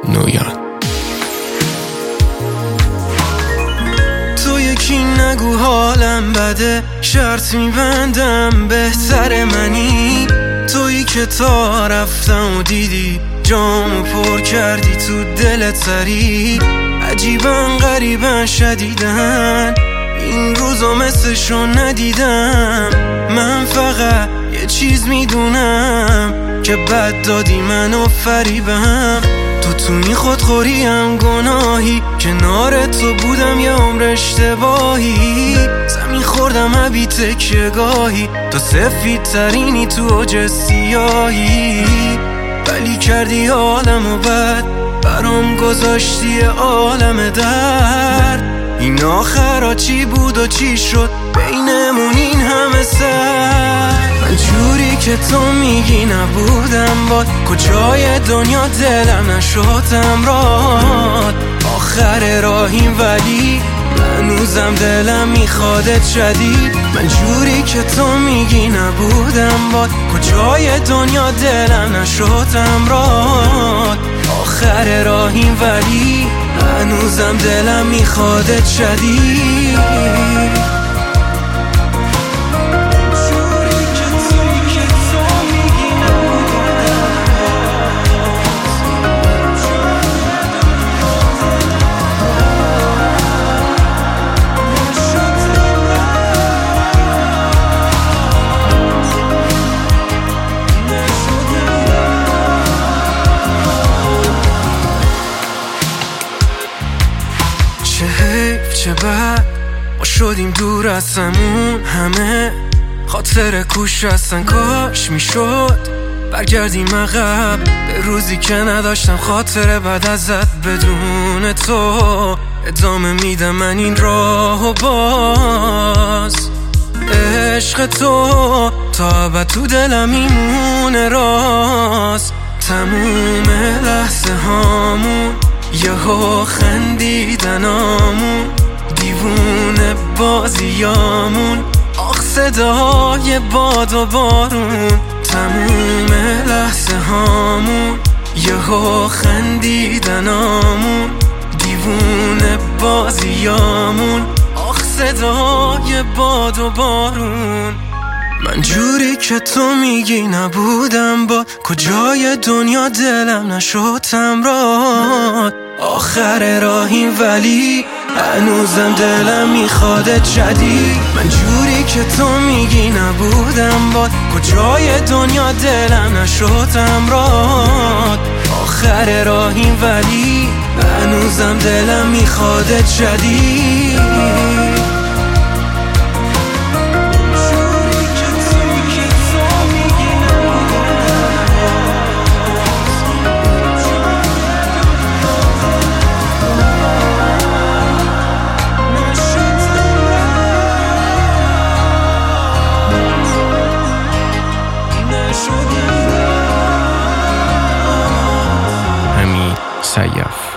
نویان. تو یکی نگو حالم بده، شرط میبندم بهتر منی. تویی که تا رفتم و دیدی جامو پر کردی تو دلت سری. عجیبن غریبن شدیدن این روزا مثلشو ندیدم. من فقط یه چیز میدونم که بد دادی منو فریبم. تو این خودخوریم گناهی، کنار تو بودم یه عمر اشتباهی. زمین خوردم عبی تکیه گاهی، تو سفید ترینی تو اوج سیاهی. ولی کردی عالمو بد، برام گذاشتی عالم درد. این آخرا چی بود و چی شد بینمون این همه سر؟ من جوری که تو میگی نبودم باد، کجای دنیا دلم نشدم راد. آخر راهیم ولی هنوزم دلم میخوادت شدید. من جوری که تو میگی نبودم باد، کجای دنیا دلم نشدم راد. آخر راهیم ولی هنوزم دلم میخوادت شدید. چه حیف چه بد ما شدیم دور از همون همه. خاطر کوش هستن کاش میشد برگردیم عقب به روزی که نداشتم خاطر بعد ازت. بدون تو ادامه میدم من این راه و باز. عشق تو تا ابد تو دلم میمونه راست. تموم لحظه هامون یهو خندیدنامون، دیوونه بازیامون، آخ صدای باد و بارون. تموم لحظه هامون یهو خندیدنامون، دیوونه بازیامون، آخ صدای باد و بارون. من جوری که تو میگی نبودم با، کجای دنیا دلم نشدم راد. آخر راهیم ولی هنوزم دلم میخوادت شدید. من جوری که تو میگی نبودم با، کجای دنیا دلم نشدم راد. آخر راهیم ولی هنوزم دلم میخوادت شدید. حمید سیاف.